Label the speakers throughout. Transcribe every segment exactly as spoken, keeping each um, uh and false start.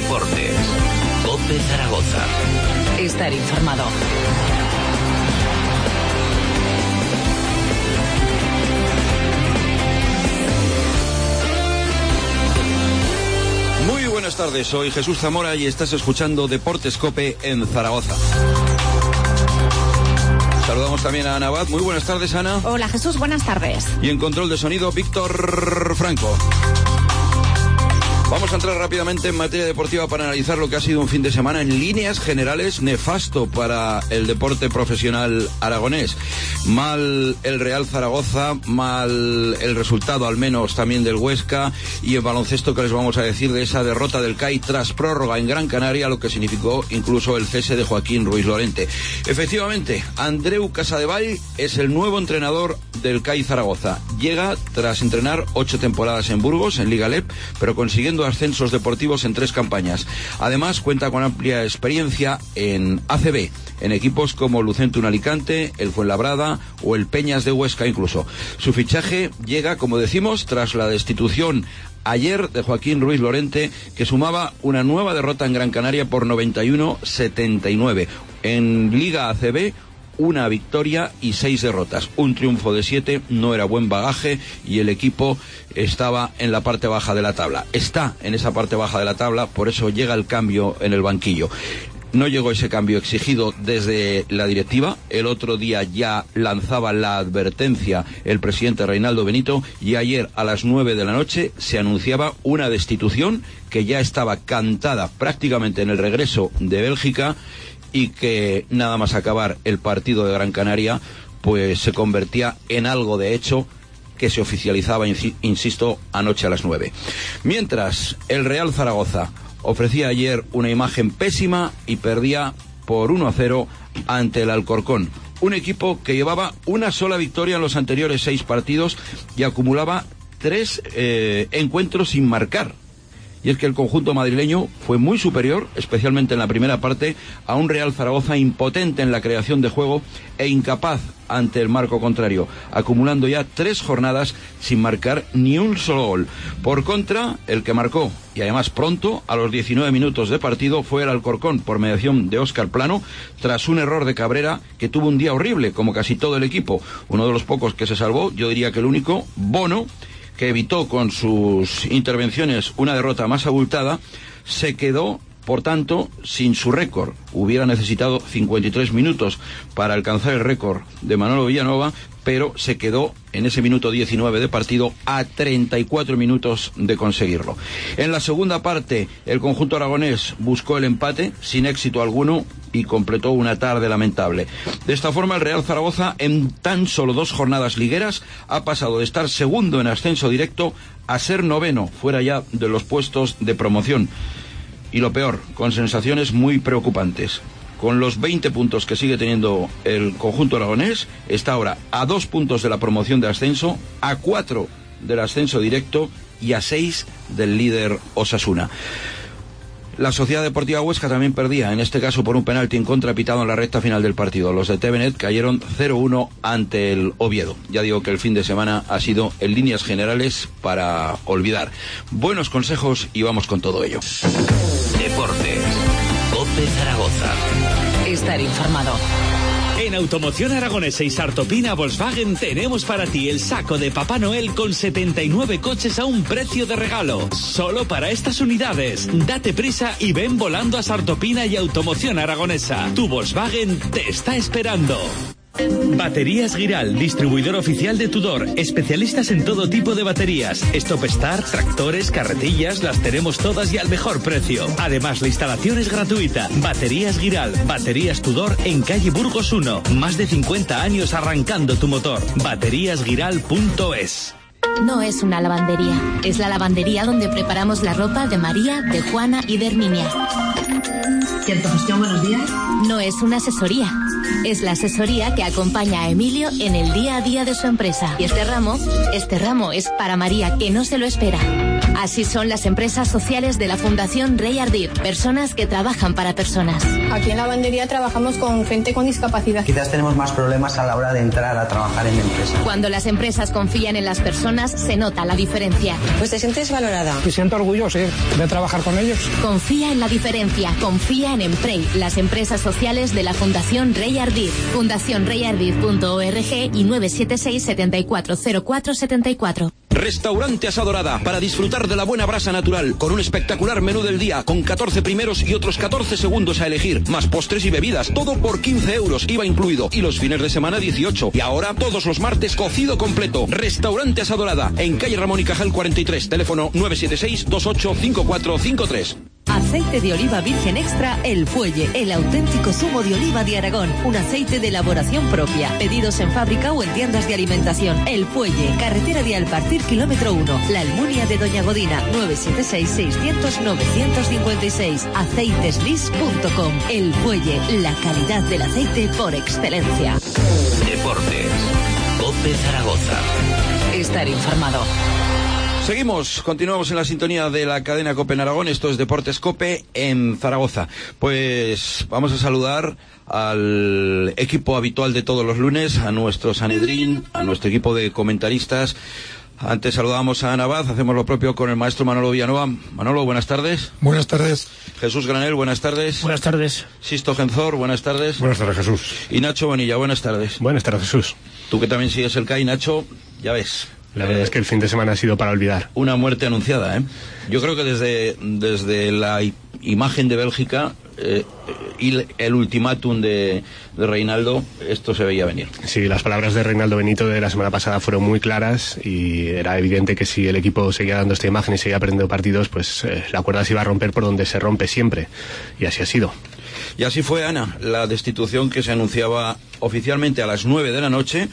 Speaker 1: Deportes. COPE Zaragoza.
Speaker 2: Estar informado.
Speaker 3: Muy buenas tardes, soy Jesús Zamora y estás escuchando Deportes COPE en Zaragoza. Saludamos también a Ana Abad. Muy buenas tardes, Ana.
Speaker 4: Hola, Jesús, buenas tardes.
Speaker 3: Y en control de sonido, Víctor Franco. Vamos a entrar rápidamente en materia deportiva para analizar lo que ha sido un fin de semana en líneas generales nefasto para el deporte profesional aragonés. Mal el Real Zaragoza, mal el resultado al menos también del Huesca, y en baloncesto que les vamos a decir de esa derrota del C A I tras prórroga en Gran Canaria, lo que significó incluso el cese de Joaquín Ruiz Lorente. Efectivamente, Andreu Casadevall es el nuevo entrenador del C A I Zaragoza. Llega tras entrenar ocho temporadas en Burgos, en Liga L E P, pero consiguiendo ascensos deportivos en tres campañas. Además, cuenta con amplia experiencia en A C B, en equipos como Lucentum Alicante, el Fuenlabrada o el Peñas de Huesca incluso. Su fichaje llega, como decimos, tras la destitución ayer de Joaquín Ruiz Lorente, que sumaba una nueva derrota en Gran Canaria por noventa y uno a setenta y nueve. En Liga A C B, una victoria y seis derrotas. Un triunfo de siete no era buen bagaje y el equipo estaba en la parte baja de la tabla. Está en esa parte baja de la tabla, por eso llega el cambio en el banquillo. No llegó ese cambio exigido desde la directiva. El otro día ya lanzaba la advertencia el presidente Reinaldo Benito y ayer a las nueve de la noche se anunciaba una destitución que ya estaba cantada prácticamente en el regreso de Bélgica y que nada más acabar el partido de Gran Canaria pues se convertía en algo de hecho que se oficializaba, insisto, anoche a las nueve. Mientras el Real Zaragoza ofrecía ayer una imagen pésima y perdía por uno a cero ante el Alcorcón, un equipo que llevaba una sola victoria en los anteriores seis partidos y acumulaba tres eh, encuentros sin marcar. Y es que el conjunto madrileño fue muy superior, especialmente en la primera parte, a un Real Zaragoza impotente en la creación de juego e incapaz ante el marco contrario, acumulando ya tres jornadas sin marcar ni un solo gol. Por contra, el que marcó, y además pronto, a los diecinueve minutos de partido, fue el Alcorcón, por mediación de Óscar Plano, tras un error de Cabrera, que tuvo un día horrible, como casi todo el equipo. Uno de los pocos que se salvó, yo diría que el único, Bono, que evitó con sus intervenciones una derrota más abultada, se quedó, por tanto, sin su récord. Hubiera necesitado cincuenta y tres minutos para alcanzar el récord de Manolo Villanueva, pero se quedó en ese minuto diecinueve de partido a treinta y cuatro minutos de conseguirlo. En la segunda parte, el conjunto aragonés buscó el empate sin éxito alguno y completó una tarde lamentable. De esta forma, el Real Zaragoza, en tan solo dos jornadas ligueras, ha pasado de estar segundo en ascenso directo a ser noveno, fuera ya de los puestos de promoción. Y lo peor, con sensaciones muy preocupantes. Con los veinte puntos que sigue teniendo el conjunto aragonés, está ahora a dos puntos de la promoción de ascenso, a cuatro del ascenso directo y a seis del líder Osasuna. La Sociedad Deportiva Huesca también perdía, en este caso por un penalti en contra pitado en la recta final del partido. Los de Tevenet cayeron cero uno ante el Oviedo. Ya digo que el fin de semana ha sido, en líneas generales, para olvidar. Buenos consejos y vamos con todo ello.
Speaker 1: Deportes. COPE Zaragoza.
Speaker 2: Estar informado.
Speaker 5: En Automoción Aragonesa y Sartopina Volkswagen tenemos para ti el saco de Papá Noel con setenta y nueve coches a un precio de regalo. Solo para estas unidades. Date prisa y ven volando a Sartopina y Automoción Aragonesa. Tu Volkswagen te está esperando. Baterías Giral, distribuidor oficial de Tudor, especialistas en todo tipo de baterías, Stop Start, tractores, carretillas, las tenemos todas y al mejor precio. Además, la instalación es gratuita. Baterías Giral, baterías Tudor en calle Burgos uno, más de cincuenta años arrancando tu motor. baterías giral punto es.
Speaker 6: No es una lavandería, es la lavandería donde preparamos la ropa de María, de Juana y de Herminia.
Speaker 7: Cierto Gestión, buenos días.
Speaker 6: No es una asesoría, Es la asesoría que acompaña a Emilio en el día a día de su empresa. Y este ramo, este ramo es para María, que no se lo espera. Así son las empresas sociales de la Fundación Rey Ardid, personas que trabajan para personas.
Speaker 4: Aquí en la lavandería trabajamos con gente con discapacidad.
Speaker 7: Quizás tenemos más problemas a la hora de entrar a trabajar en la empresa.
Speaker 6: Cuando las empresas confían en las personas, se nota la diferencia.
Speaker 8: Pues te sientes valorada.
Speaker 9: Me siento orgulloso ¿eh? de trabajar con ellos.
Speaker 6: Confía en la diferencia, confía en Emprey, las empresas sociales de la Fundación Rey Ardid. fundación rey ardid punto org y nueve siete seis, siete cuatro cero cuatro siete cuatro.
Speaker 3: Restaurante Asadorada, para disfrutar de la buena brasa natural, con un espectacular menú del día, con catorce primeros y otros catorce segundos a elegir, más postres y bebidas, todo por quince euros, I V A incluido, y los fines de semana dieciocho, y ahora todos los martes cocido completo. Restaurante Asadorada, en calle Ramón y Cajal cuarenta y tres, teléfono nueve siete seis, dos ocho cinco cuatro cinco tres.
Speaker 10: Aceite de oliva virgen extra El Fuelle, el auténtico zumo de oliva de Aragón, un aceite de elaboración propia. Pedidos en fábrica o en tiendas de alimentación. El Fuelle, carretera de Alpartir, kilómetro uno, La Almunia de Doña Godina, nueve siete seis, seiscientos, novecientos cincuenta y seis, aceiteslis punto com. El Fuelle, la calidad del aceite por excelencia.
Speaker 1: Deportes. COPE Zaragoza.
Speaker 2: Estar informado.
Speaker 3: Seguimos, continuamos en la sintonía de la cadena COPE en Aragón. Esto es Deportes COPE en Zaragoza. Pues vamos a saludar al equipo habitual de todos los lunes, a nuestro Sanedrín, a nuestro equipo de comentaristas. Antes saludábamos a Ana Baz, hacemos lo propio con el maestro Manolo Villanueva. Manolo, buenas tardes.
Speaker 9: Buenas tardes.
Speaker 3: Jesús Granel, buenas tardes.
Speaker 11: Buenas tardes.
Speaker 3: Sisto Genzor, buenas tardes.
Speaker 9: Buenas tardes, Jesús.
Speaker 3: Y Nacho Bonilla, buenas tardes.
Speaker 11: Buenas tardes, Jesús.
Speaker 3: Tú que también sigues el C A I, Nacho, ya ves.
Speaker 11: La verdad es que el fin de semana ha sido para olvidar.
Speaker 3: Una muerte anunciada, ¿eh? Yo creo que desde, desde la imagen de Bélgica eh, y el ultimátum de, de Reinaldo, esto se veía venir.
Speaker 11: Sí, las palabras de Reinaldo Benito de la semana pasada fueron muy claras y era evidente que si el equipo seguía dando esta imagen y seguía perdiendo partidos, pues eh, la cuerda se iba a romper por donde se rompe siempre. Y así ha sido.
Speaker 3: Y así fue, Ana, la destitución que se anunciaba oficialmente a las nueve de la noche.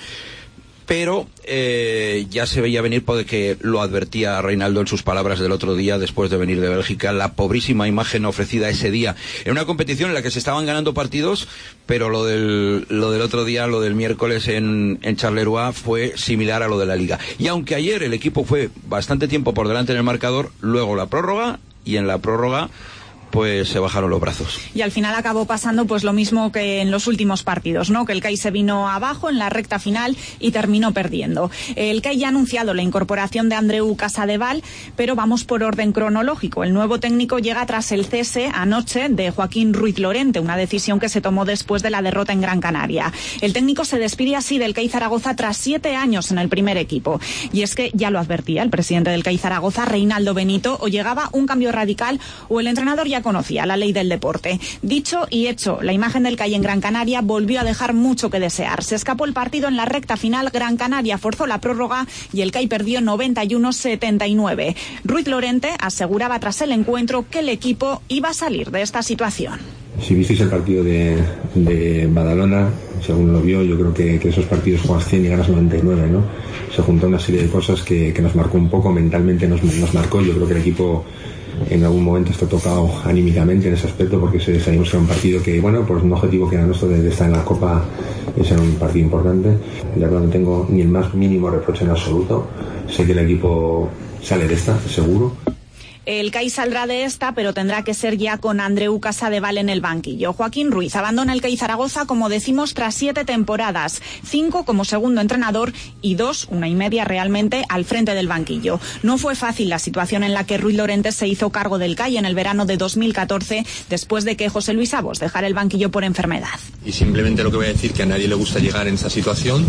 Speaker 3: Pero eh, ya se veía venir porque lo advertía Reinaldo en sus palabras del otro día después de venir de Bélgica, la pobrísima imagen ofrecida ese día en una competición en la que se estaban ganando partidos, pero lo del, lo del otro día, lo del miércoles en, en Charleroi fue similar a lo de la Liga. Y aunque ayer el equipo fue bastante tiempo por delante en el marcador, luego la prórroga, y en la prórroga pues se bajaron los brazos.
Speaker 12: Y al final acabó pasando pues lo mismo que en los últimos partidos, ¿no? Que el C A I se vino abajo en la recta final y terminó perdiendo. El C A I ya ha anunciado la incorporación de Andreu Casadevall, pero vamos por orden cronológico. El nuevo técnico llega tras el cese anoche de Joaquín Ruiz Lorente, una decisión que se tomó después de la derrota en Gran Canaria. El técnico se despide así del C A I Zaragoza tras siete años en el primer equipo. Y es que ya lo advertía el presidente del C A I Zaragoza, Reinaldo Benito, o llegaba un cambio radical o el entrenador ya conocía la ley del deporte. Dicho y hecho, la imagen del C A I en Gran Canaria volvió a dejar mucho que desear. Se escapó el partido en la recta final, Gran Canaria forzó la prórroga y el C A I perdió noventa y uno a setenta y nueve. Ruiz Lorente aseguraba tras el encuentro que el equipo iba a salir de esta situación.
Speaker 13: Si visteis el partido de, de Badalona, según lo vio, yo creo que, que esos partidos juegas cien y ganas noventa y nueve, ¿no? Se juntó una serie de cosas que, que nos marcó un poco, mentalmente nos, nos marcó. Yo creo que el equipo en algún momento está tocado anímicamente en ese aspecto, porque se sabíamos que era un partido que, bueno, pues un objetivo que era nuestro de, de estar en la Copa, ese era un partido importante. Ya no tengo ni el más mínimo reproche en absoluto. Sé que el equipo sale de esta, seguro.
Speaker 12: El C A I saldrá de esta, pero tendrá que ser ya con Andreu Casadevall en el banquillo. Joaquín Ruiz abandona el C A I Zaragoza, como decimos, tras siete temporadas, cinco como segundo entrenador y dos, una y media realmente, al frente del banquillo. No fue fácil la situación en la que Ruiz Lorente se hizo cargo del C A I en el verano de dos mil catorce, después de que José Luis Abos dejara el banquillo por enfermedad.
Speaker 14: Y simplemente lo que voy a decir, que a nadie le gusta llegar en esa situación.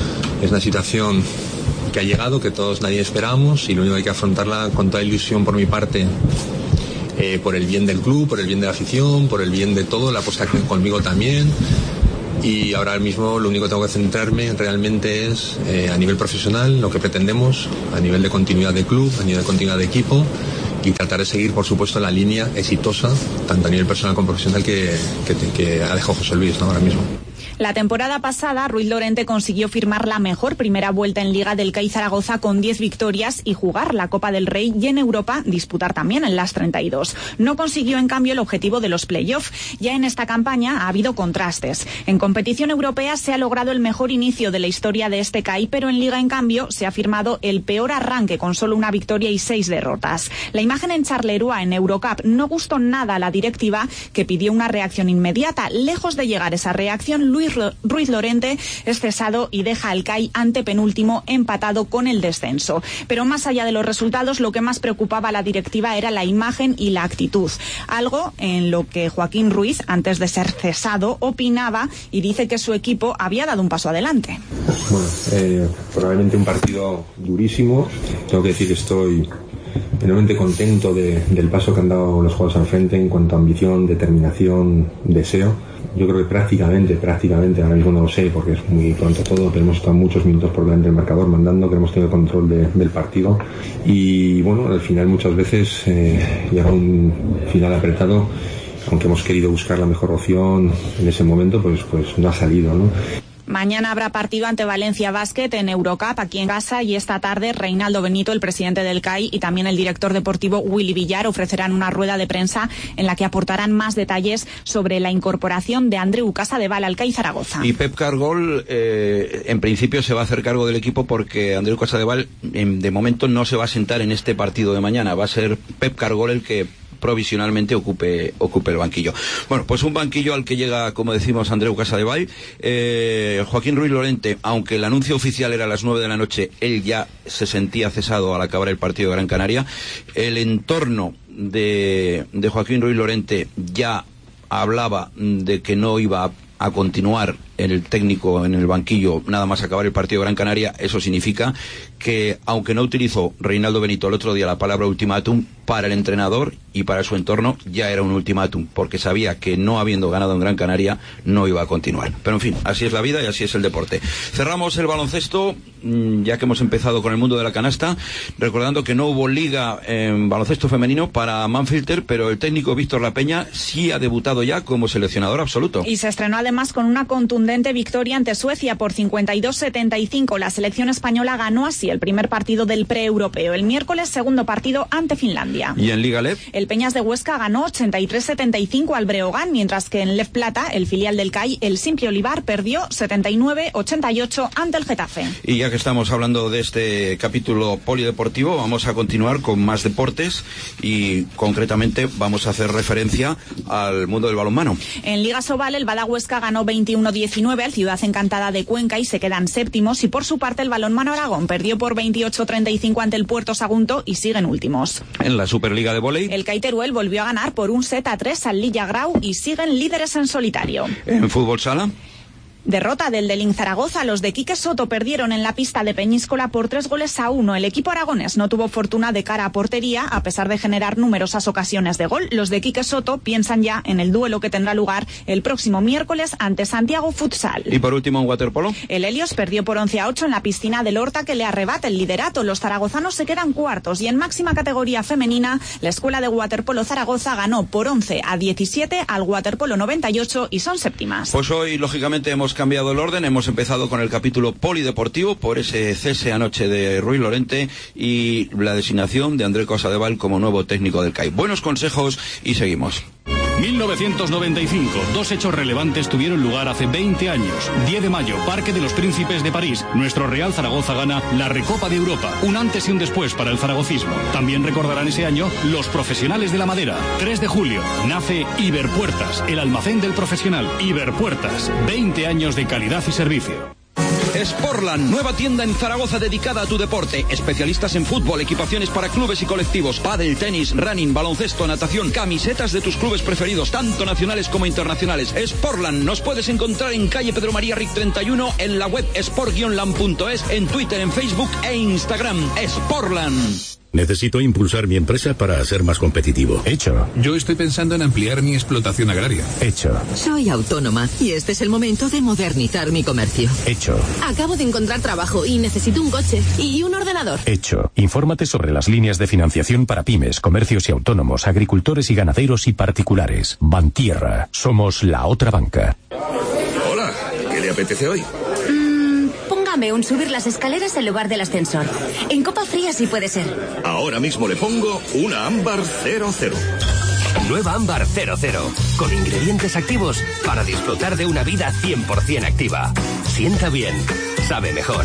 Speaker 14: Es una situación que ha llegado, que todos nadie esperamos, y lo único que hay que afrontarla con toda ilusión por mi parte, eh, por el bien del club, por el bien de la afición, por el bien de todo, la apuesta conmigo también. Y ahora mismo lo único que tengo que centrarme realmente es eh, a nivel profesional, lo que pretendemos, a nivel de continuidad de club, a nivel de continuidad de equipo, y tratar de seguir, por supuesto, la línea exitosa, tanto a nivel personal como profesional, que, que, que ha dejado José Luis, ¿no? Ahora mismo.
Speaker 12: La temporada pasada, Ruiz Lorente consiguió firmar la mejor primera vuelta en Liga del C A I Zaragoza con diez victorias y jugar la Copa del Rey, y en Europa disputar también en las treinta y dos. No consiguió, en cambio, el objetivo de los playoffs. Ya en esta campaña ha habido contrastes. En competición europea se ha logrado el mejor inicio de la historia de este C A I, pero en Liga, en cambio, se ha firmado el peor arranque con solo una victoria y seis derrotas. La imagen en Charleroi, en Eurocup, no gustó nada a la directiva, que pidió una reacción inmediata. Lejos de llegar esa reacción, Luis Ruiz Lorente es cesado y deja al C A I antepenúltimo, empatado con el descenso. Pero más allá de los resultados, lo que más preocupaba a la directiva era la imagen y la actitud. Algo en lo que Joaquín Ruiz, antes de ser cesado, opinaba y dice que su equipo había dado un paso adelante.
Speaker 13: Bueno, eh, probablemente un partido durísimo. Tengo que decir que estoy enormemente contento de, del paso que han dado los jugadores al frente en cuanto a ambición, determinación, deseo. Yo creo que prácticamente, prácticamente, ahora mismo no lo sé porque es muy pronto todo, pero hemos estado muchos minutos por delante del marcador mandando, que hemos tenido control de, del partido, y bueno, al final muchas veces eh, llega un final apretado, aunque hemos querido buscar la mejor opción en ese momento, pues, pues no ha salido, ¿no?
Speaker 12: Mañana habrá partido ante Valencia Basket en Eurocup, aquí en casa, y esta tarde Reinaldo Benito, el presidente del C A I, y también el director deportivo Willy Villar ofrecerán una rueda de prensa en la que aportarán más detalles sobre la incorporación de Andreu Casadevall al C A I Zaragoza.
Speaker 3: Y Pep Cargol, eh, en principio, se va a hacer cargo del equipo porque Andreu Casadevall, de momento, no se va a sentar en este partido de mañana. Va a ser Pep Cargol el que provisionalmente ocupe ocupe el banquillo. Bueno, pues un banquillo al que llega, como decimos, Andreu Casadevall. Eh, Joaquín Ruiz Lorente, aunque el anuncio oficial era a las nueve de la noche, él ya se sentía cesado al acabar el partido de Gran Canaria. El entorno de, de Joaquín Ruiz Lorente ya hablaba de que no iba a, a continuar el técnico en el banquillo nada más acabar el partido de Gran Canaria. Eso significa que, aunque no utilizó Reinaldo Benito el otro día la palabra ultimátum, para el entrenador y para su entorno ya era un ultimátum, porque sabía que no habiendo ganado en Gran Canaria no iba a continuar. Pero en fin, así es la vida y así es el deporte. Cerramos el baloncesto, ya que hemos empezado con el mundo de la canasta, recordando que no hubo liga en baloncesto femenino para Manfilter, pero el técnico Víctor Lapeña sí ha debutado ya como seleccionador absoluto.
Speaker 12: Y se estrenó además con una contundente victoria ante Suecia por cincuenta y dos setenta y cinco. La selección española ganó así el primer partido del pre-europeo. El miércoles, segundo partido ante Finlandia.
Speaker 3: ¿Y en Liga L E F?
Speaker 12: El Peñas de Huesca ganó ochenta y tres setenta y cinco al Breogán, mientras que en L E F Plata, el filial del C A I, el Simple Olivar, perdió setenta y nueve ochenta y ocho ante el Getafe.
Speaker 3: Y ya que estamos hablando de este capítulo polideportivo, vamos a continuar con más deportes y concretamente vamos a hacer referencia al mundo del balonmano.
Speaker 12: En Liga Sobal, el Bada Huesca ganó veintiuno diecinueve al Ciudad Encantada de Cuenca y se quedan séptimos, y por su parte el Balonmano Aragón perdió por veintiocho treinta y cinco ante el Puerto Sagunto y siguen últimos.
Speaker 3: En la Superliga de vóley,
Speaker 12: el C A I Teruel volvió a ganar por un set a tres al Lilla Grau y siguen líderes en solitario.
Speaker 3: En fútbol sala,
Speaker 12: derrota del Delín Zaragoza. Los de Quique Soto perdieron en la pista de Peñíscola por tres goles a uno. El equipo aragonés no tuvo fortuna de cara a portería, a pesar de generar numerosas ocasiones de gol. Los de Quique Soto piensan ya en el duelo que tendrá lugar el próximo miércoles ante Santiago Futsal.
Speaker 3: Y por último, en waterpolo,
Speaker 12: el Helios perdió por once a ocho en la piscina del Horta, que le arrebata el liderato. Los zaragozanos se quedan cuartos, y en máxima categoría femenina, la Escuela de Waterpolo Zaragoza ganó por once a diecisiete al Waterpolo noventa y ocho y son séptimas.
Speaker 3: Pues hoy, lógicamente, hemos cambiado el orden. Hemos empezado con el capítulo polideportivo por ese cese anoche de Ruiz Lorente y la designación de Andreu Casadevall como nuevo técnico del C A I. Buenos consejos y seguimos.
Speaker 8: mil novecientos noventa y cinco. Dos hechos relevantes tuvieron lugar hace veinte años. diez de mayo, Parque de los Príncipes de París. Nuestro Real Zaragoza gana la Recopa de Europa. Un antes y un después para el zaragocismo. También recordarán ese año los profesionales de la madera. tres de julio, nace Iberpuertas, el almacén del profesional. Iberpuertas, veinte años de calidad y servicio.
Speaker 3: Sportland, nueva tienda en Zaragoza dedicada a tu deporte. Especialistas en fútbol, equipaciones para clubes y colectivos, pádel, tenis, running, baloncesto, natación, camisetas de tus clubes preferidos, tanto nacionales como internacionales. Sportland, nos puedes encontrar en calle Pedro María Ric treinta y uno, en la web sport guion land punto es, en Twitter, en Facebook e Instagram. Sportland.
Speaker 15: Necesito impulsar mi empresa para ser más competitivo.
Speaker 16: Hecho. Yo estoy pensando en ampliar mi explotación agraria.
Speaker 15: Hecho.
Speaker 17: Soy autónoma y este es el momento de modernizar mi comercio.
Speaker 15: Hecho.
Speaker 18: Acabo de encontrar trabajo y necesito un coche y un ordenador.
Speaker 15: Hecho. Infórmate sobre las líneas de financiación para pymes, comercios y autónomos, agricultores y ganaderos y particulares. Bantierra. Somos la otra banca.
Speaker 16: Hola.
Speaker 19: apetece hoy?
Speaker 6: Mm, póngame un subir las escaleras en lugar del ascensor. En copa fría sí puede ser.
Speaker 19: Ahora mismo le pongo una ámbar cero cero.
Speaker 1: Nueva ámbar cero cero, con ingredientes activos para disfrutar de una vida cien por ciento activa. Sienta bien, sabe mejor.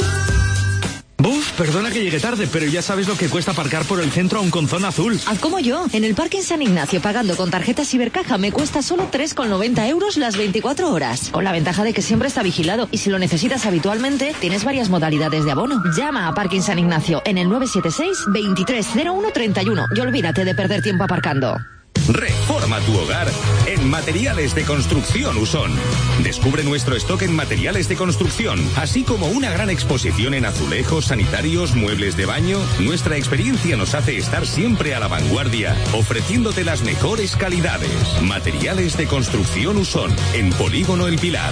Speaker 5: Buf, perdona que llegue tarde, pero ya sabes lo que cuesta aparcar por el centro aún con zona azul.
Speaker 10: Haz como yo. En el parking San Ignacio, pagando con tarjeta Cibercaja, me cuesta solo tres con noventa euros las veinticuatro horas. Con la ventaja de que siempre está vigilado. Y si lo necesitas habitualmente, tienes varias modalidades de abono. Llama a Parking San Ignacio en el nueve siete seis, veintitrés cero uno treinta y uno y olvídate de perder tiempo aparcando.
Speaker 20: Reforma tu hogar en Materiales de Construcción Usón. Descubre nuestro stock en materiales de construcción, así como una gran exposición en azulejos, sanitarios, muebles de baño. Nuestra experiencia nos hace estar siempre a la vanguardia, ofreciéndote las mejores calidades. Materiales de Construcción Usón, en Polígono El Pilar.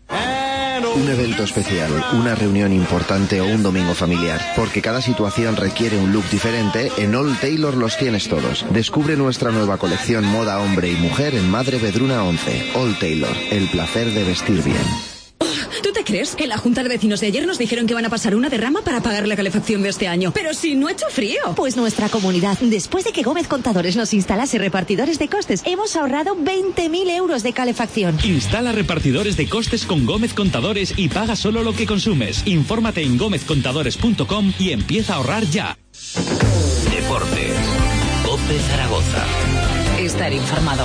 Speaker 21: Un evento especial, una reunión importante o un domingo familiar. Porque cada situación requiere un look diferente, en All Taylor los tienes todos. Descubre nuestra nueva colección moda hombre y mujer en Madre Vedruna once. All Taylor, el placer de vestir bien.
Speaker 18: ¿Tú te crees que la junta de vecinos de ayer nos dijeron que van a pasar una derrama para pagar la calefacción de este año? Pero si no ha hecho frío.
Speaker 10: Pues nuestra comunidad, después de que Gómez Contadores nos instalase repartidores de costes, hemos ahorrado veinte mil euros de calefacción.
Speaker 5: Instala repartidores de costes con Gómez Contadores y paga solo lo que consumes. Infórmate en gómez contadores punto com y empieza a ahorrar ya.
Speaker 1: Deportes. COPE Zaragoza.
Speaker 2: Estar informado.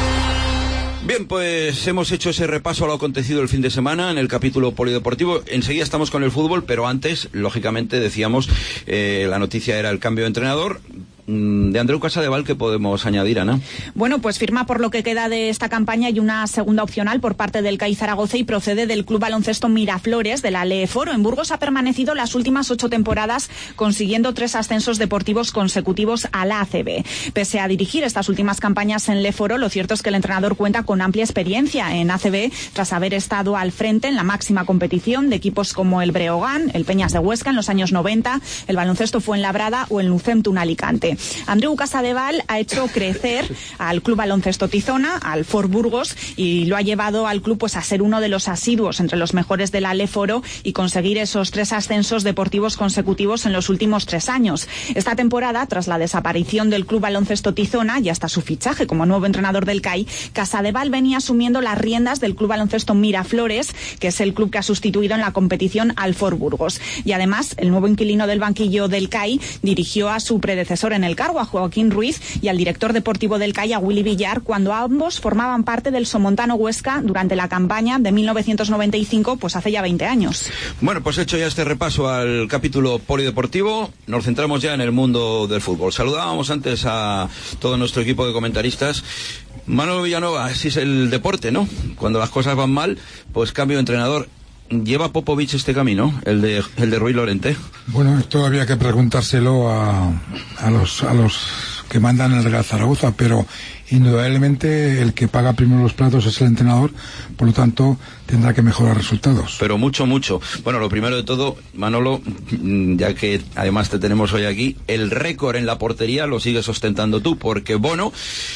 Speaker 3: Bien, pues hemos hecho ese repaso a lo acontecido el fin de semana en el capítulo polideportivo. Enseguida estamos con el fútbol, pero antes, lógicamente, decíamos, eh, la noticia era el cambio de entrenador. De Andreu Casadevall, ¿qué podemos añadir, Ana?
Speaker 12: Bueno, pues firma por lo que queda de esta campaña y una segunda opcional por parte del C A I Zaragoza y procede del Club Baloncesto Miraflores de la Leforo. En Burgos ha permanecido las últimas ocho temporadas consiguiendo tres ascensos deportivos consecutivos a la A C B. Pese a dirigir estas últimas campañas en Leforo, lo cierto es que el entrenador cuenta con amplia experiencia en A C B tras haber estado al frente en la máxima competición de equipos como el Breogán, el Peñas de Huesca en los años noventa, el Baloncesto Fuenlabrada o el Nucentun Alicante. Andreu Casadevall ha hecho crecer al Club Baloncesto Tizona, al Fort Burgos, y lo ha llevado al club pues a ser uno de los asiduos entre los mejores de la Leforo y conseguir esos tres ascensos deportivos consecutivos en los últimos tres años. Esta temporada, tras la desaparición del Club Baloncesto Tizona y hasta su fichaje como nuevo entrenador del C A I, Casadevall venía asumiendo las riendas del Club Baloncesto Miraflores, que es el club que ha sustituido en la competición al Fort Burgos. Y además, el nuevo inquilino del banquillo del C A I dirigió a su predecesor en el cargo, a Joaquín Ruiz, y al director deportivo del C A I, a Willy Villar, cuando ambos formaban parte del Somontano Huesca durante la campaña de mil novecientos noventa y cinco, pues hace ya veinte años.
Speaker 3: Bueno, pues hecho ya este repaso al capítulo polideportivo, nos centramos ya en el mundo del fútbol. Saludábamos antes a todo nuestro equipo de comentaristas. Manolo Villanueva, así es el deporte, ¿no? Cuando las cosas van mal, pues cambio de entrenador. ¿Lleva Popovich este camino, el de el de Ruiz Lorente?
Speaker 9: Bueno, esto habría que preguntárselo a, a los a los que mandan el Real Zaragoza, pero indudablemente el que paga primero los platos es el entrenador, por lo tanto tendrá que mejorar resultados.
Speaker 3: Pero mucho, mucho. Bueno, lo primero de todo, Manolo, ya que además te tenemos hoy aquí, el récord en la portería lo sigues ostentando tú, porque Bono,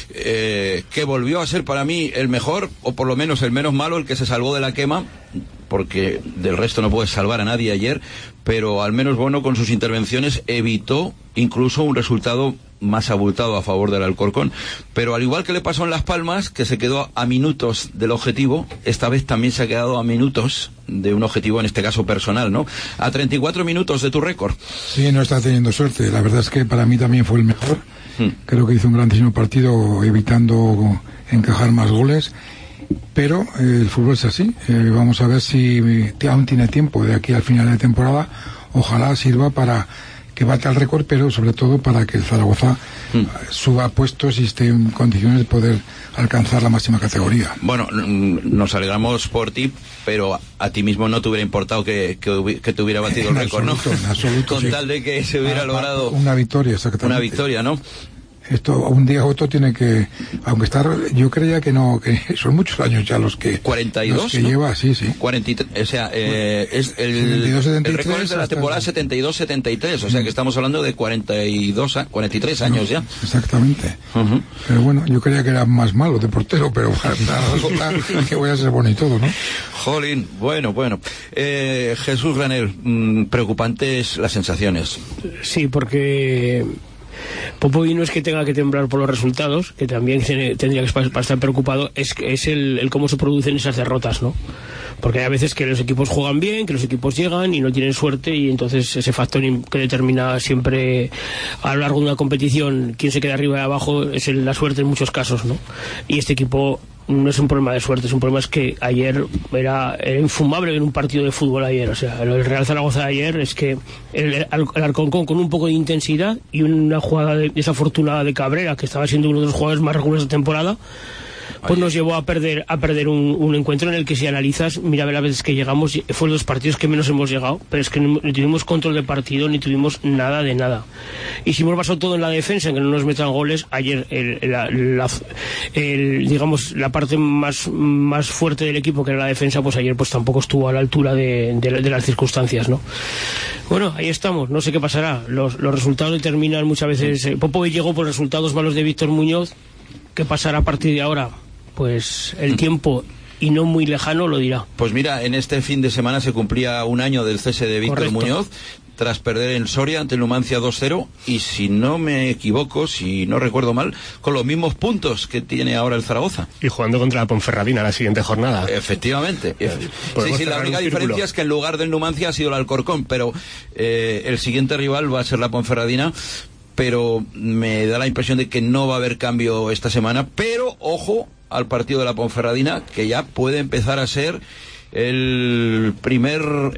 Speaker 3: eh, que volvió a ser para mí el mejor, o por lo menos el menos malo, el que se salvó de la quema, porque del resto no puedes salvar a nadie ayer, pero al menos Bono con sus intervenciones evitó incluso un resultado más abultado a favor del Alcorcón. Pero al igual que le pasó en Las Palmas, que se quedó a minutos del objetivo, esta vez también se ha quedado a minutos de un objetivo, en este caso personal, ¿no? A treinta y cuatro minutos de tu récord.
Speaker 9: Sí, no está teniendo suerte. La verdad es que para mí también fue el mejor. Hmm. Creo que hizo un grandísimo partido evitando encajar más goles. Pero eh, el fútbol es así. Eh, vamos a ver si eh, aún tiene tiempo de aquí al final de temporada. Ojalá sirva para que bata el récord, pero sobre todo para que el Zaragoza mm. suba puestos y esté en condiciones de poder alcanzar la máxima categoría.
Speaker 3: Bueno, nos alegramos por ti, pero a ti mismo no te hubiera importado que, que, que te hubiera batido el récord,
Speaker 9: absoluto,
Speaker 3: ¿no?
Speaker 9: En absoluto,
Speaker 3: Con
Speaker 9: sí.
Speaker 3: tal de que se hubiera
Speaker 9: ah,
Speaker 3: logrado
Speaker 9: una victoria, exactamente.
Speaker 3: Una victoria, ¿no?
Speaker 9: esto un día u otro tiene que, aunque estar, yo creía que no, que son muchos años ya los que
Speaker 3: cuarenta y dos,
Speaker 9: los que
Speaker 3: ¿no?
Speaker 9: lleva, sí, sí.
Speaker 3: cuarenta y tres, o sea, eh, es el,
Speaker 9: setenta y dos, setenta y tres,
Speaker 3: el récord es de la temporada setenta y dos setenta y tres, o sea que estamos hablando de cuarenta y dos, cuarenta y tres años no, ya.
Speaker 9: Exactamente.
Speaker 3: Uh-huh.
Speaker 9: Pero bueno, yo creía que era más malo de portero, pero resulta que voy a ser bueno y todo, ¿no?
Speaker 3: Jolín, bueno, bueno. Eh, Jesús Granel, mmm, preocupantes las sensaciones.
Speaker 4: Sí, porque Popovic no es que tenga que temblar por los resultados, que también tendría que estar preocupado, es, es el, el cómo se producen esas derrotas, ¿no? Porque hay a veces que los equipos juegan bien, que los equipos llegan y no tienen suerte, y entonces ese factor que determina siempre a lo largo de una competición quién se queda arriba y abajo es el, la suerte en muchos casos, ¿no? Y este equipo no es un problema de suerte, es un problema es que ayer era, era infumable en un partido de fútbol ayer, o sea, el Real Zaragoza de ayer es que el, el, el Alcorcón con un poco de intensidad y una jugada de, desafortunada de Cabrera, que estaba siendo uno de los jugadores más regulares de temporada, pues nos llevó a perder a perder un, un encuentro en el que, si analizas, mira las veces que llegamos, fueron los partidos que menos hemos llegado, pero es que no, no tuvimos control de partido, ni tuvimos nada de nada. Y si hemos basado todo en la defensa, en que no nos metan goles, ayer el, la, la, el, digamos, la parte más, más fuerte del equipo, que era la defensa, pues ayer pues tampoco estuvo a la altura de, de, de las circunstancias, ¿no? Bueno, ahí estamos, no sé qué pasará. Los, los resultados determinan muchas veces. eh, Popovic llegó por resultados malos de Víctor Muñoz. ¿Qué pasará a partir de ahora? Pues el tiempo, y no muy lejano, lo dirá.
Speaker 3: Pues mira, en este fin de semana se cumplía un año del cese de Víctor Muñoz, tras perder en Soria ante el Numancia dos cero, y si no me equivoco, si no recuerdo mal, con los mismos puntos que tiene ahora el Zaragoza.
Speaker 11: Y jugando contra la Ponferradina la siguiente jornada.
Speaker 3: Efectivamente. Eh, sí, sí, la única diferencia es que en lugar del Numancia ha sido el Alcorcón, pero eh, el siguiente rival va a ser la Ponferradina. Pero me da la impresión de que no va a haber cambio esta semana, pero ojo al partido de la Ponferradina, que ya puede empezar a ser el primer,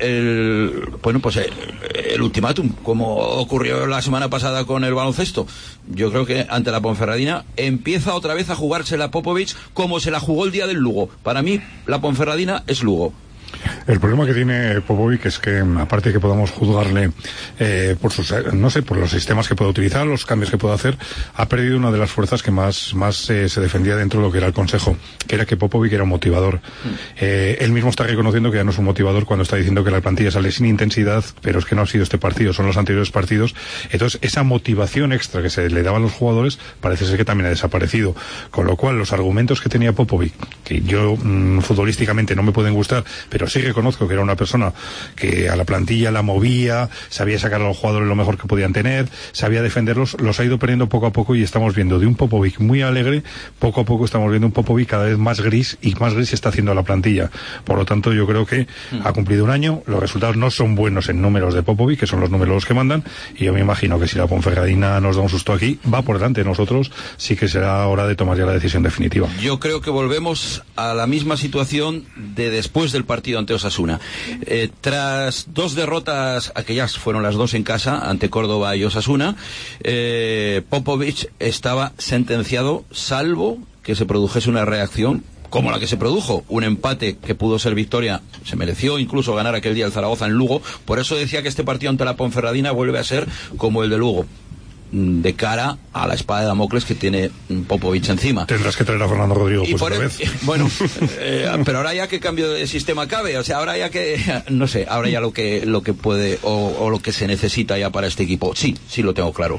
Speaker 3: el, bueno, pues el, el ultimátum, como ocurrió la semana pasada con el baloncesto. Yo creo que ante la Ponferradina empieza otra vez a jugarse la Popovic como se la jugó el día del Lugo. Para mí, la Ponferradina es Lugo.
Speaker 22: El problema que tiene Popovic es que, aparte de que podamos juzgarle eh, por sus, no sé, por los sistemas que puede utilizar, los cambios que puede hacer, ha perdido una de las fuerzas que más, más eh, se defendía dentro de lo que era el Consejo, que era que Popovic era un motivador. Mm. Eh, él mismo está reconociendo que ya no es un motivador cuando está diciendo que la plantilla sale sin intensidad, pero es que no ha sido este partido, son los anteriores partidos. Entonces, esa motivación extra que se le daban los jugadores parece ser que también ha desaparecido. Con lo cual, los argumentos que tenía Popovic, que yo mmm, futbolísticamente no me pueden gustar, pero sí reconozco que era una persona que a la plantilla la movía, sabía sacar a los jugadores lo mejor que podían tener, sabía defenderlos, los ha ido perdiendo poco a poco, y estamos viendo de un Popovic muy alegre, poco a poco estamos viendo un Popovic cada vez más gris, y más gris se está haciendo a la plantilla. Por lo tanto, yo creo que ha cumplido un año, los resultados no son buenos en números de Popovic, que son los números los que mandan, y yo me imagino que si la Ponferradina nos da un susto aquí, va por delante de nosotros, sí que será hora de tomar ya la decisión definitiva.
Speaker 3: Yo creo que volvemos a la misma situación de después del partido ante Osasuna. Eh, tras dos derrotas, aquellas fueron las dos en casa, ante Córdoba y Osasuna, eh, Popovic estaba sentenciado, salvo que se produjese una reacción como la que se produjo, un empate que pudo ser victoria. Se mereció incluso ganar aquel día el Zaragoza en Lugo. Por eso decía que este partido ante la Ponferradina vuelve a ser como el de Lugo, de cara a la espada de Damocles que tiene Popovic encima.
Speaker 22: Tendrás que traer a Fernando Rodrigo,
Speaker 3: y
Speaker 22: pues,
Speaker 3: por
Speaker 22: otra
Speaker 3: el,
Speaker 22: vez.
Speaker 3: Bueno, eh, pero ahora ya que cambio de sistema cabe, o sea, ahora ya que, no sé, ahora ya lo que lo que puede o, o lo que se necesita ya para este equipo, sí, sí lo tengo claro.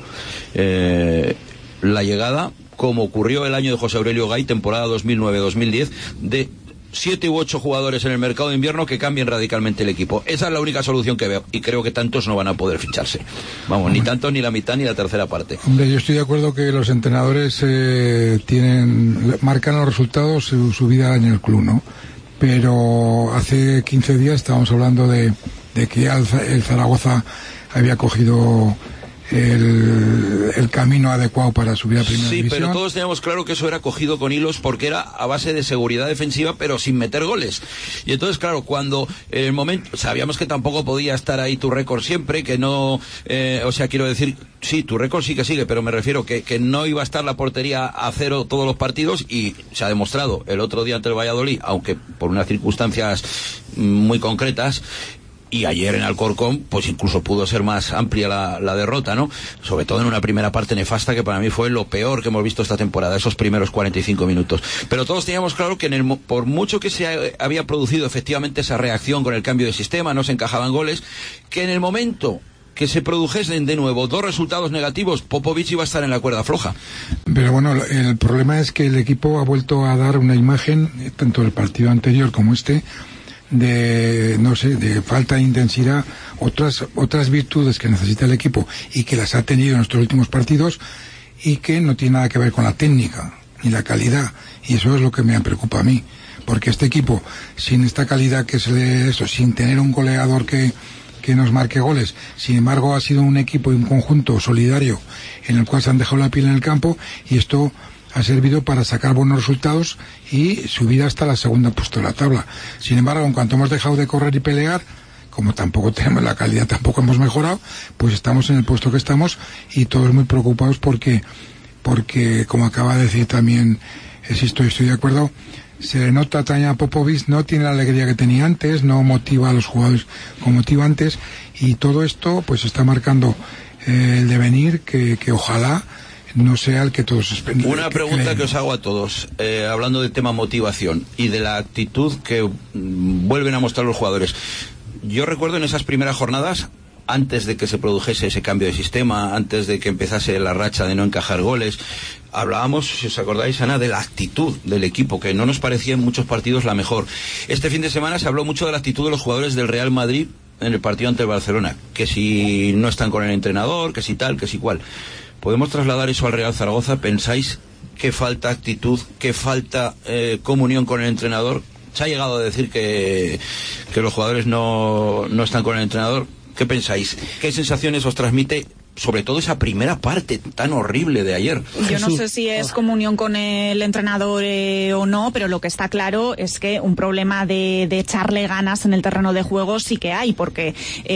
Speaker 3: Eh, la llegada, como ocurrió el año de José Aurelio Gay, temporada dos mil nueve dos mil diez, de siete u ocho jugadores en el mercado de invierno que cambien radicalmente el equipo. Esa es la única solución que veo, y creo que tantos no van a poder ficharse. Vamos, ni tantos, ni la mitad, ni la tercera parte.
Speaker 9: Hombre, yo estoy de acuerdo que los entrenadores eh, tienen, marcan los resultados su, su vida en el club, ¿no? Pero hace quince días estábamos hablando de, de que el, el Zaragoza había cogido El, el camino adecuado para subir a primera
Speaker 3: sí,
Speaker 9: división.
Speaker 3: Pero todos teníamos claro que eso era cogido con hilos, porque era a base de seguridad defensiva, pero sin meter goles. Y entonces, claro, cuando en el momento, sabíamos que tampoco podía estar ahí tu récord siempre, que no, eh, o sea, quiero decir, sí, tu récord sí que sigue, pero me refiero que, que no iba a estar la portería a cero todos los partidos, y se ha demostrado el otro día ante el Valladolid, aunque por unas circunstancias muy concretas. y ayer en Alcorcón pues incluso pudo ser más amplia la, la derrota, ¿no? Sobre todo en una primera parte nefasta que para mí fue lo peor que hemos visto esta temporada, esos primeros cuarenta y cinco minutos. Pero todos teníamos claro que en el, por mucho que se había producido efectivamente esa reacción con el cambio de sistema, no se encajaban goles, que en el momento que se produjesen de nuevo dos resultados negativos, Popovic iba a estar en la cuerda floja.
Speaker 9: Pero bueno, el problema es que el equipo ha vuelto a dar una imagen, tanto el partido anterior como este, de, no sé, de falta de intensidad, otras, otras virtudes que necesita el equipo y que las ha tenido en estos últimos partidos y que no tiene nada que ver con la técnica ni la calidad, y eso es lo que me preocupa a mí, porque este equipo, sin esta calidad que se le, eso, sin tener un goleador que que nos marque goles, sin embargo ha sido un equipo y un conjunto solidario en el cual se han dejado la piel en el campo, y esto ha servido para sacar buenos resultados y subir hasta la segunda puesto de la tabla. Sin embargo, en cuanto hemos dejado de correr y pelear, como tampoco tenemos la calidad, tampoco hemos mejorado, pues estamos en el puesto que estamos, y todos muy preocupados porque, porque como acaba de decir también, existo y estoy de acuerdo, se le nota a Tanja Popovic, no tiene la alegría que tenía antes, no motiva a los jugadores como motiva antes, y todo esto pues está marcando eh, el devenir que, que ojalá no sea el que todos esperan.
Speaker 3: Una
Speaker 9: que,
Speaker 3: pregunta
Speaker 9: que,
Speaker 3: que os hago a todos, eh, hablando del tema motivación y de la actitud que mm, vuelven a mostrar los jugadores. Yo recuerdo en esas primeras jornadas, antes de que se produjese ese cambio de sistema, antes de que empezase la racha de no encajar goles, hablábamos, si os acordáis, Ana, de la actitud del equipo, que no nos parecía en muchos partidos la mejor. Este fin de semana se habló mucho de la actitud de los jugadores del Real Madrid en el partido ante el Barcelona, que si no están con el entrenador, que si tal, que si cual. ¿Podemos trasladar eso al Real Zaragoza? ¿Pensáis que falta actitud, que falta eh, comunión con el entrenador? Se ha llegado a decir que, que los jugadores no, no están con el entrenador. ¿Qué pensáis? ¿Qué sensaciones os transmite, sobre todo esa primera parte tan horrible de ayer?
Speaker 12: Yo no sé si es comunión con el entrenador eh, o no, pero lo que está claro es que un problema de, de echarle ganas en el terreno de juego sí que hay, porque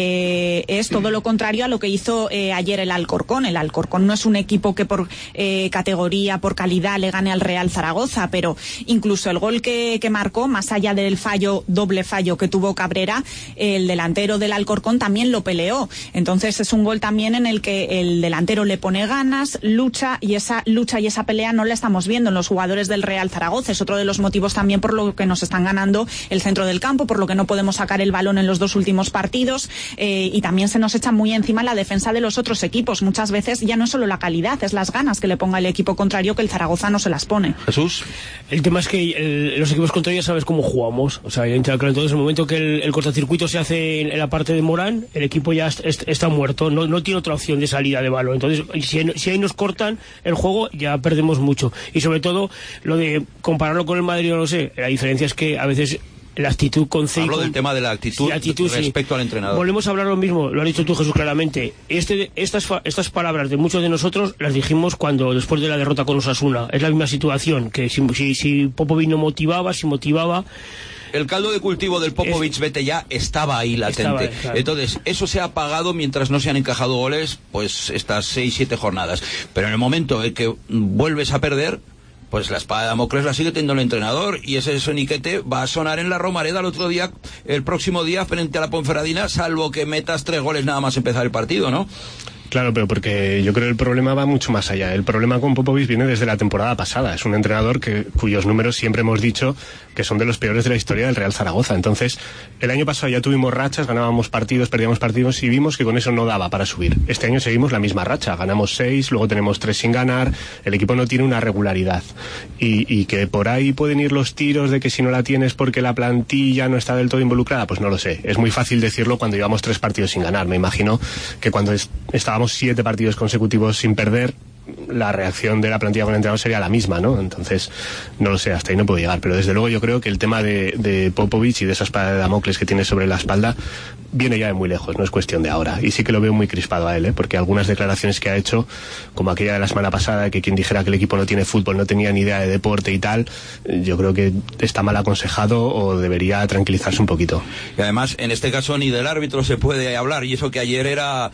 Speaker 12: eh, es todo lo contrario a lo que hizo eh, ayer el Alcorcón. El Alcorcón no es un equipo que por eh, categoría, por calidad le gane al Real Zaragoza, pero incluso el gol que, que marcó, más allá del fallo, doble fallo que tuvo Cabrera, el delantero del Alcorcón también lo peleó. Entonces es un gol también en el que el delantero le pone ganas, lucha, y esa lucha y esa pelea no la estamos viendo en los jugadores del Real Zaragoza. Es otro de los motivos también por lo que nos están ganando el centro del campo, por lo que no podemos sacar el balón en los dos últimos partidos, eh, y también se nos echa muy encima la defensa de los otros equipos. Muchas veces ya no es solo la calidad, es las ganas que le ponga el equipo contrario, que el Zaragoza no se las pone.
Speaker 3: Jesús.
Speaker 4: El tema es que el, los equipos contrarios sabes cómo jugamos, o sea, entonces en el momento que el, el cortocircuito se hace en, en la parte de Morán, el equipo ya est, est, está muerto, no, no tiene otra opción de salida de balón. Entonces, si, si ahí nos cortan el juego, ya perdemos mucho. Y sobre todo, lo de compararlo con el Madrid, no lo sé, la diferencia es que a veces la actitud con Ceicon...
Speaker 3: Hablo del tema de la actitud, sí, actitud respecto sí. al entrenador.
Speaker 4: Volvemos a hablar lo mismo, lo has dicho tú, Jesús, claramente. Este, estas, estas palabras de muchos de nosotros las dijimos cuando, después de la derrota con Osasuna. Es la misma situación, que si, si, si Popovic no motivaba, si motivaba...
Speaker 3: El caldo de cultivo del Popovic es, vete ya estaba ahí latente. Estaba ahí, claro. Entonces, eso se ha apagado mientras no se han encajado goles, pues estas seis, siete jornadas. Pero en el momento en que vuelves a perder, pues la espada de Damocles la sigue teniendo el entrenador, y ese soniquete va a sonar en la Romareda el otro día, el próximo día frente a la Ponferradina, salvo que metas tres goles nada más empezar el partido, ¿no?
Speaker 11: Claro, pero porque yo creo que el problema va mucho más allá. El problema con Popovic viene desde la temporada pasada. Es un entrenador que, cuyos números siempre hemos dicho que son de los peores de la historia del Real Zaragoza. Entonces, el año pasado ya tuvimos rachas, ganábamos partidos, perdíamos partidos, y vimos que con eso no daba para subir. Este año seguimos la misma racha. Ganamos seis, luego tenemos tres sin ganar. El equipo no tiene una regularidad. Y, y que por ahí pueden ir los tiros de que si no la tienes porque la plantilla no está del todo involucrada, pues no lo sé. Es muy fácil decirlo cuando llevamos tres partidos sin ganar. Me imagino que cuando es, estaba siete partidos consecutivos sin perder, la reacción de la plantilla con el entrenador sería la misma, ¿no? Entonces, no lo sé, hasta ahí no puedo llegar, pero desde luego yo creo que el tema de, de Popovic y de esa espada de Damocles que tiene sobre la espalda viene ya de muy lejos, no es cuestión de ahora, y sí que lo veo muy crispado a él, ¿eh? Porque algunas declaraciones que ha hecho, como aquella de la semana pasada, que quien dijera que el equipo no tiene fútbol, no tenía ni idea de deporte y tal, yo creo que está mal aconsejado o debería tranquilizarse un poquito.
Speaker 3: Y además, en este caso ni del árbitro se puede hablar, y eso que ayer era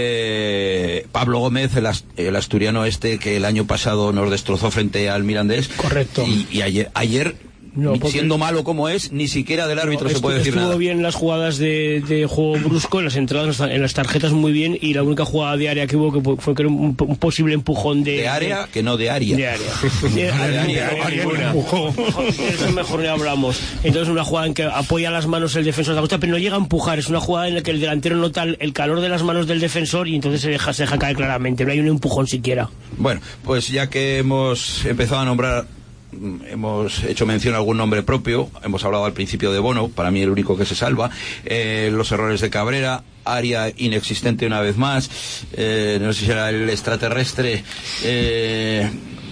Speaker 3: eh, Pablo Gómez, el, ast el asturiano este que el año pasado nos destrozó frente al Mirandés.
Speaker 4: Correcto.
Speaker 3: Y, y ayer, ayer
Speaker 4: No,
Speaker 3: siendo malo como es, ni siquiera del árbitro no, se puede decir
Speaker 4: estuvo
Speaker 3: nada.
Speaker 4: Estuvo bien las jugadas de, de juego brusco, en las entradas, en las tarjetas muy bien, y la única jugada de área que hubo que fue que era un, un posible empujón de...
Speaker 3: De área,
Speaker 4: de,
Speaker 3: que no de área.
Speaker 4: De área. De área, de área, área ninguna. Eso mejor no hablamos. Entonces una jugada en que apoya las manos el defensor de la costa, pero no llega a empujar, es una jugada en la que el delantero nota el calor de las manos del defensor y entonces se deja, se deja caer claramente, no hay un empujón siquiera.
Speaker 3: Bueno, pues ya que hemos empezado a nombrar, hemos hecho mención a algún nombre propio, hemos hablado al principio de Bono, para mí el único que se salva, eh, los errores de Cabrera, área inexistente una vez más, eh, no sé si era el extraterrestre eh,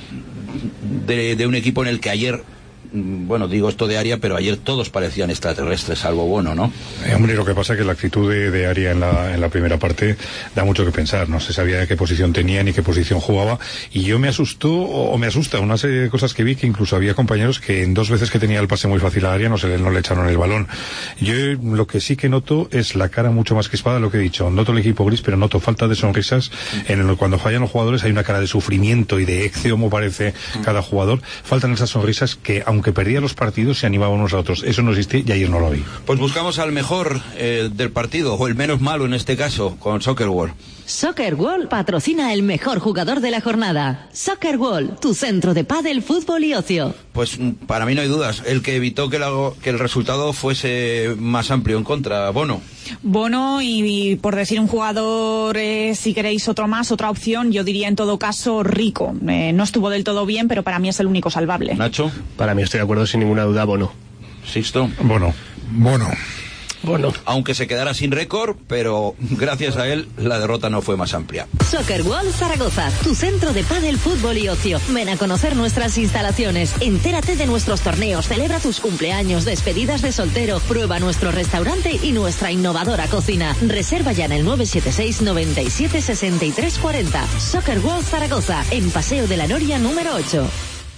Speaker 3: de, de un equipo en el que ayer, bueno, digo esto de Aria, pero ayer todos parecían extraterrestres, salvo Bono, ¿no?
Speaker 22: Eh, hombre, lo que pasa es que la actitud de, de Aria en la, en la primera parte da mucho que pensar. No se sabía de qué posición tenía ni qué posición jugaba. Y yo me asustó, o, o me asusta, una serie de cosas que vi, que incluso había compañeros que en dos veces que tenía el pase muy fácil a Aria no, se le, no le echaron el balón. Yo lo que sí que noto es la cara mucho más crispada, lo que he dicho. Noto el equipo gris, pero noto falta de sonrisas. En el, cuando fallan los jugadores hay una cara de sufrimiento y de ecce, como parece cada jugador. Faltan esas sonrisas que, aunque perdía los partidos, se animaban unos a otros. Eso no existe y ayer no lo vi.
Speaker 3: Pues buscamos al mejor eh, del partido, o el menos malo en este caso, con Soccer World.
Speaker 10: Soccer World patrocina el mejor jugador de la jornada. Soccer World, tu centro de pádel, fútbol y ocio.
Speaker 3: Pues para mí no hay dudas, el que evitó que, la, que el resultado fuese más amplio en contra, Bono.
Speaker 12: Bono y, y por decir un jugador, eh, si queréis otro más, otra opción, yo diría en todo caso Rico. Eh, no estuvo del todo bien, pero para mí es el único salvable.
Speaker 3: Nacho.
Speaker 11: Para mí estoy de acuerdo sin ninguna duda, Bono.
Speaker 3: Sixto.
Speaker 22: Bono.
Speaker 9: Bono.
Speaker 3: Bueno, aunque se quedara sin récord, pero gracias a él la derrota no fue más amplia.
Speaker 10: Soccer World Zaragoza, tu centro de pádel, fútbol y ocio. Ven a conocer nuestras instalaciones, entérate de nuestros torneos, celebra tus cumpleaños, despedidas de soltero, prueba nuestro restaurante y nuestra innovadora cocina. Reserva ya en el nueve siete seis noventa y siete sesenta y tres cuarenta. Soccer World Zaragoza, en Paseo de la Noria número ocho.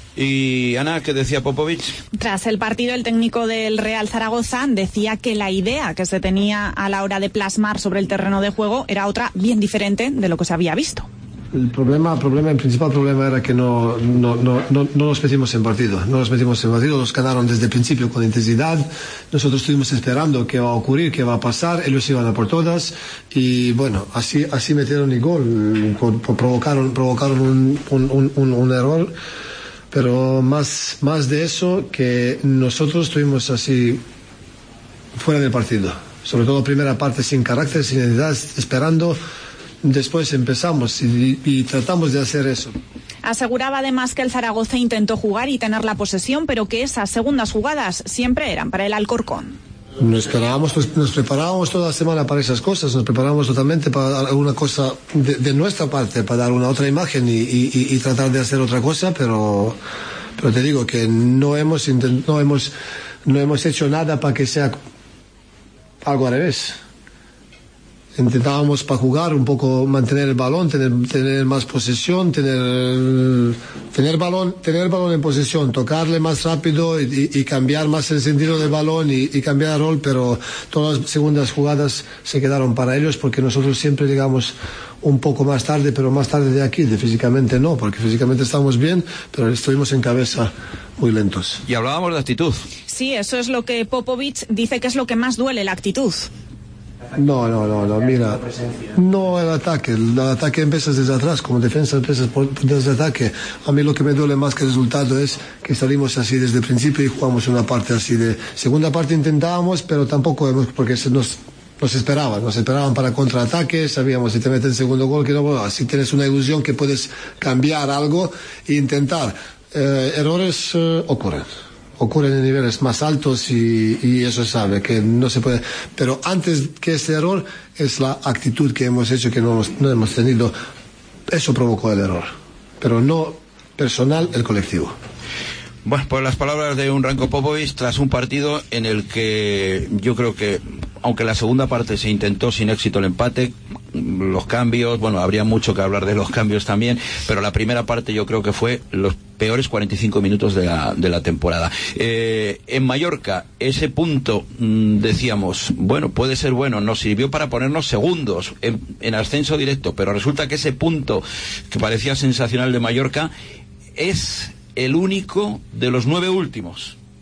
Speaker 3: Y Ana, ¿qué decía Popovic?
Speaker 12: Tras el partido, el técnico del Real Zaragoza decía que la idea que se tenía a la hora de plasmar sobre el terreno de juego era otra bien diferente de lo que se había visto.
Speaker 7: El problema, el problema, el principal problema era que no, no, no, no, no nos metimos en partido, no nos metimos en partido, los ganaron desde el principio con intensidad, nosotros estuvimos esperando qué va a ocurrir, qué va a pasar, ellos iban a por todas y bueno, así, así metieron el gol, provocaron, provocaron un, un, un, un error. Pero más, más de eso, que nosotros estuvimos así fuera del partido. Sobre todo primera parte sin carácter, sin identidad, esperando. Después empezamos y, y tratamos de hacer eso.
Speaker 12: Aseguraba además que el Zaragoza intentó jugar y tener la posesión, pero que esas segundas jugadas siempre eran para el Alcorcón.
Speaker 7: Nos esperábamos, pues, nos preparábamos toda la semana para esas cosas, nos preparábamos totalmente para dar alguna cosa de, de nuestra parte, para dar una otra imagen y, y, y tratar de hacer otra cosa, pero, pero te digo que no hemos, intent, no hemos, no hemos hecho nada para que sea algo al revés. Intentábamos para jugar un poco, mantener el balón, tener, tener más posesión, tener, tener balón, tener el balón en posesión, tocarle más rápido y, y, y cambiar más el sentido del balón y, y cambiar el rol, pero todas las segundas jugadas se quedaron para ellos porque nosotros siempre llegamos un poco más tarde, pero más tarde de aquí, de físicamente no, porque físicamente estamos bien, pero estuvimos en cabeza muy lentos.
Speaker 3: Y hablábamos de actitud.
Speaker 12: Sí, eso es lo que Popovic dice que es lo que más duele, la actitud.
Speaker 7: No, no, no, no, mira, no el ataque, el ataque empiezas desde atrás, como defensa empiezas por, desde ataque. A mí lo que me duele más que el resultado es que salimos así desde el principio y jugamos una parte así de... Segunda parte intentábamos, pero tampoco, porque se nos, nos esperaban, nos esperaban para contraataque, sabíamos si te meten segundo gol, que no, bueno, así tienes una ilusión que puedes cambiar algo e intentar. Eh, errores eh, ocurren. ocurren en niveles más altos y, y eso sabe que no se puede, pero antes que ese error es la actitud que hemos hecho, que no hemos, no hemos tenido, eso provocó el error, pero no personal, el colectivo.
Speaker 3: Bueno, pues las palabras de un Ranko Popovic tras un partido en el que yo creo que, aunque la segunda parte se intentó sin éxito el empate, los cambios, bueno, habría mucho que hablar de los cambios también, pero la primera parte yo creo que fue los peores cuarenta y cinco minutos de la, de la temporada. Eh, en Mallorca, ese punto, mmm, decíamos, bueno, puede ser bueno, nos sirvió para ponernos segundos en, en ascenso directo, pero resulta que ese punto que parecía sensacional de Mallorca es el único de los nueve últimos.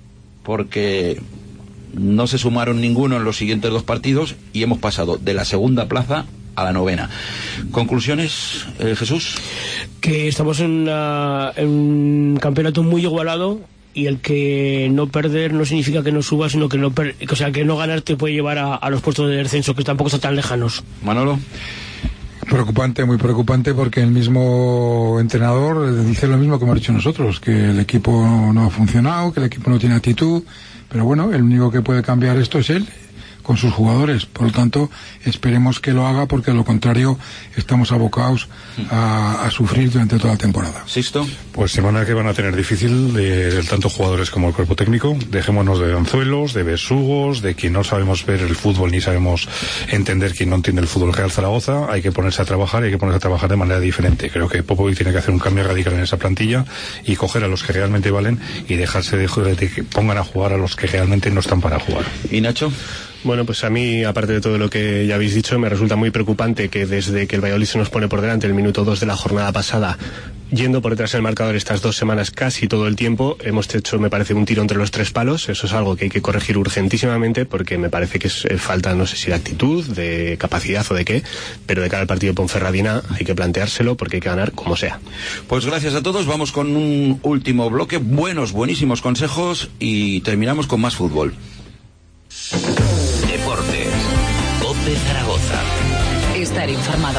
Speaker 3: porque no se sumaron ninguno en los siguientes dos partidos y hemos pasado de la segunda plaza a la novena. ¿Conclusiones, eh, Jesús?
Speaker 4: Que estamos en, una, en un campeonato muy igualado y el que no perder no significa que no suba, sino que no per, o sea, que no ganar te puede llevar a, a los puestos de descenso, que tampoco están tan lejanos.
Speaker 3: Manolo.
Speaker 9: Preocupante, muy preocupante, porque el mismo entrenador dice lo mismo que hemos dicho nosotros, que el equipo no ha funcionado, que el equipo no tiene actitud, pero bueno, el único que puede cambiar esto es él, con sus jugadores. Por lo tanto, esperemos que lo haga, porque de lo contrario estamos abocados a, a sufrir durante toda la temporada.
Speaker 3: ¿Sisto?
Speaker 22: Pues semana que van a tener difícil, eh, tanto jugadores como el cuerpo técnico. Dejémonos de anzuelos, de besugos, de que no sabemos ver el fútbol ni sabemos entender quién no entiende el fútbol Real Zaragoza. Hay que ponerse a trabajar, hay que ponerse a trabajar de manera diferente. Creo que Popovic tiene que hacer un cambio radical en esa plantilla y coger a los que realmente valen y dejarse de, de que pongan a jugar a los que realmente no están para jugar.
Speaker 3: ¿Y Nacho?
Speaker 11: Bueno, pues a mí, aparte de todo lo que ya habéis dicho, me resulta muy preocupante que desde que el Valladolid se nos pone por delante el minuto dos de la jornada pasada, yendo por detrás del marcador estas dos semanas casi todo el tiempo, hemos hecho, me parece, un tiro entre los tres palos. Eso es algo que hay que corregir urgentísimamente, porque me parece que es eh, falta, no sé si de actitud, de capacidad o de qué, pero de cara al partido de Ponferradina hay que planteárselo, porque hay que ganar como sea.
Speaker 3: Pues gracias a todos, vamos con un último bloque, buenos, buenísimos consejos y terminamos con más fútbol.
Speaker 1: Deportes. COPE Zaragoza.
Speaker 2: Estar informado.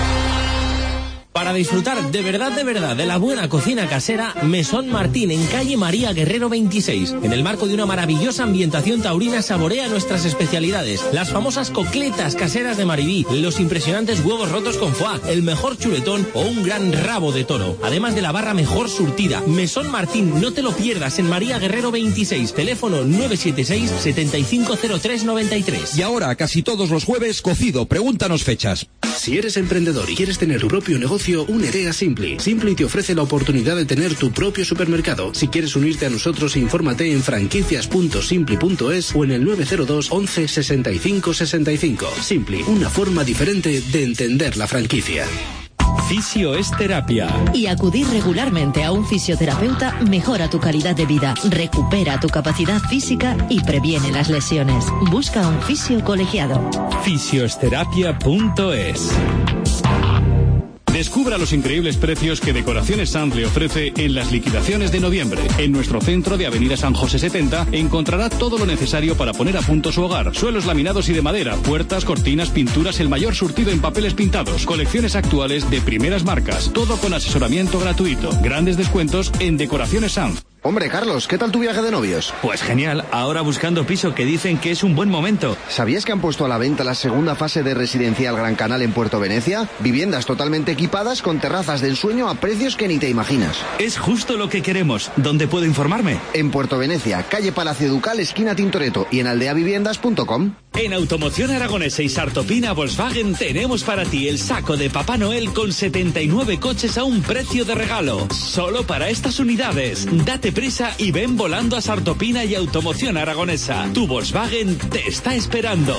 Speaker 13: Para disfrutar de verdad, de verdad, de la buena cocina casera, Mesón Martín, en calle María Guerrero veintiséis. En el marco de una maravillosa ambientación taurina, saborea nuestras especialidades. Las famosas cocletas caseras de Maribí, los impresionantes huevos rotos con foie, el mejor chuletón o un gran rabo de toro. Además de la barra mejor surtida. Mesón Martín, no te lo pierdas, en María Guerrero veintiséis. Teléfono nueve siete seis, setenta y cinco cero tres noventa y tres.
Speaker 14: Y ahora, casi todos los jueves, cocido. Pregúntanos fechas.
Speaker 23: Si eres emprendedor y quieres tener tu propio negocio, únete a Simply. Simply te ofrece la oportunidad de tener tu propio supermercado. Si quieres unirte a nosotros, infórmate en franquicias punto simply punto es o en el nueve cero dos, once, sesenta y cinco, sesenta y cinco. Simply, una forma diferente de entender la franquicia.
Speaker 5: Fisio es terapia.
Speaker 10: Y acudir regularmente a un fisioterapeuta mejora tu calidad de vida, recupera tu capacidad física y previene las lesiones. Busca un fisio colegiado.
Speaker 5: fisioterapia punto es.
Speaker 8: Descubra los increíbles precios que Decoraciones Sanz le ofrece en las liquidaciones de noviembre. En nuestro centro de Avenida San José setenta encontrará todo lo necesario para poner a punto su hogar. Suelos laminados y de madera, puertas, cortinas, pinturas, el mayor surtido en papeles pintados, colecciones actuales de primeras marcas, todo con asesoramiento gratuito. Grandes descuentos en Decoraciones Sanz.
Speaker 21: Hombre, Carlos, ¿qué tal tu viaje de novios?
Speaker 24: Pues genial, ahora buscando piso, que dicen que es un buen momento.
Speaker 21: ¿Sabías que han puesto a la venta la segunda fase de Residencial Gran Canal en Puerto Venecia? Viviendas totalmente equipadas con terrazas de ensueño a precios que ni te imaginas.
Speaker 24: Es justo lo que queremos. ¿Dónde puedo informarme?
Speaker 21: En Puerto Venecia, calle Palacio Ducal, esquina Tintoretto, y en aldeaviviendas punto com.
Speaker 5: En Automoción Aragonesa y Sartopina Volkswagen tenemos para ti el saco de Papá Noel con setenta y nueve coches a un precio de regalo. Solo para estas unidades. Date prisa y ven volando a Sartopina y Automoción Aragonesa. Tu Volkswagen te está esperando.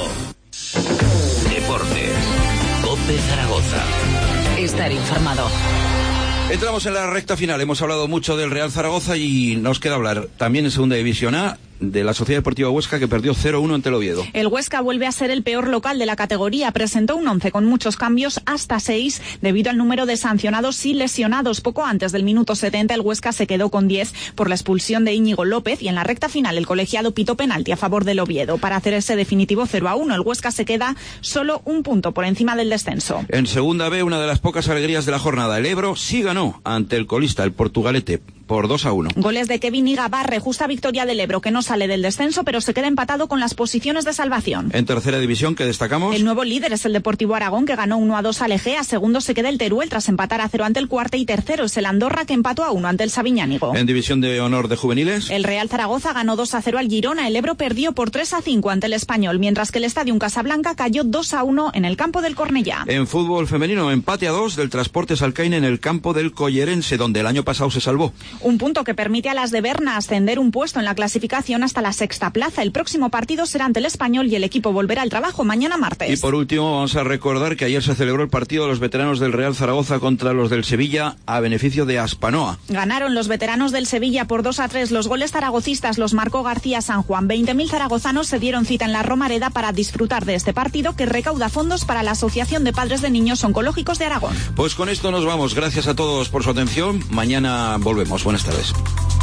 Speaker 1: Deportes. COPE Zaragoza.
Speaker 2: Estar informado.
Speaker 3: Entramos en la recta final. Hemos hablado mucho del Real Zaragoza y nos queda hablar también en Segunda División A de la Sociedad Deportiva Huesca, que perdió cero uno ante el Oviedo.
Speaker 12: El Huesca vuelve a ser el peor local de la categoría. Presentó un once con muchos cambios, hasta seis, debido al número de sancionados y lesionados. Poco antes del minuto setenta, el Huesca se quedó con diez por la expulsión de Íñigo López, y en la recta final el colegiado pitó penalti a favor del Oviedo. Para hacer ese definitivo cero a uno, el Huesca se queda solo un punto por encima del descenso.
Speaker 3: En Segunda B, una de las pocas alegrías de la jornada, el Ebro sí ganó ante el colista, el Portugalete, por dos a uno.
Speaker 12: Goles de Kevin Igabarre, justa victoria del Ebro, que no sale del descenso, pero se queda empatado con las posiciones de salvación.
Speaker 3: En Tercera División, ¿qué destacamos?
Speaker 12: El nuevo líder es el Deportivo Aragón, que ganó uno a dos al Egea. Segundo se queda el Teruel tras empatar a cero ante el Cuarte, y tercero es el Andorra, que empató a uno ante el Sabiñánigo.
Speaker 3: En División de Honor de Juveniles,
Speaker 12: el Real Zaragoza ganó dos a cero al Girona. El Ebro perdió por tres a cinco ante el Español, mientras que el Estadio Casablanca cayó dos a uno en el campo del Cornellá.
Speaker 3: En fútbol femenino, empate a dos del Transportes Alcaine en el campo del Collerense, donde el año pasado se salvó.
Speaker 12: Un punto que permite a las de Berna ascender un puesto en la clasificación salvación hasta la sexta plaza. El próximo partido será ante el Español y el equipo volverá al trabajo mañana martes.
Speaker 3: Y por último vamos a recordar que ayer se celebró el partido de los veteranos del Real Zaragoza contra los del Sevilla a beneficio de Aspanoa.
Speaker 12: Ganaron los veteranos del Sevilla por dos a tres. Los goles zaragocistas los marcó García San Juan. veinte mil zaragozanos se dieron cita en la Romareda para disfrutar de este partido que recauda fondos para la Asociación de Padres de Niños Oncológicos de Aragón.
Speaker 3: Pues con esto nos vamos. Gracias a todos por su atención. Mañana volvemos. Buenas tardes.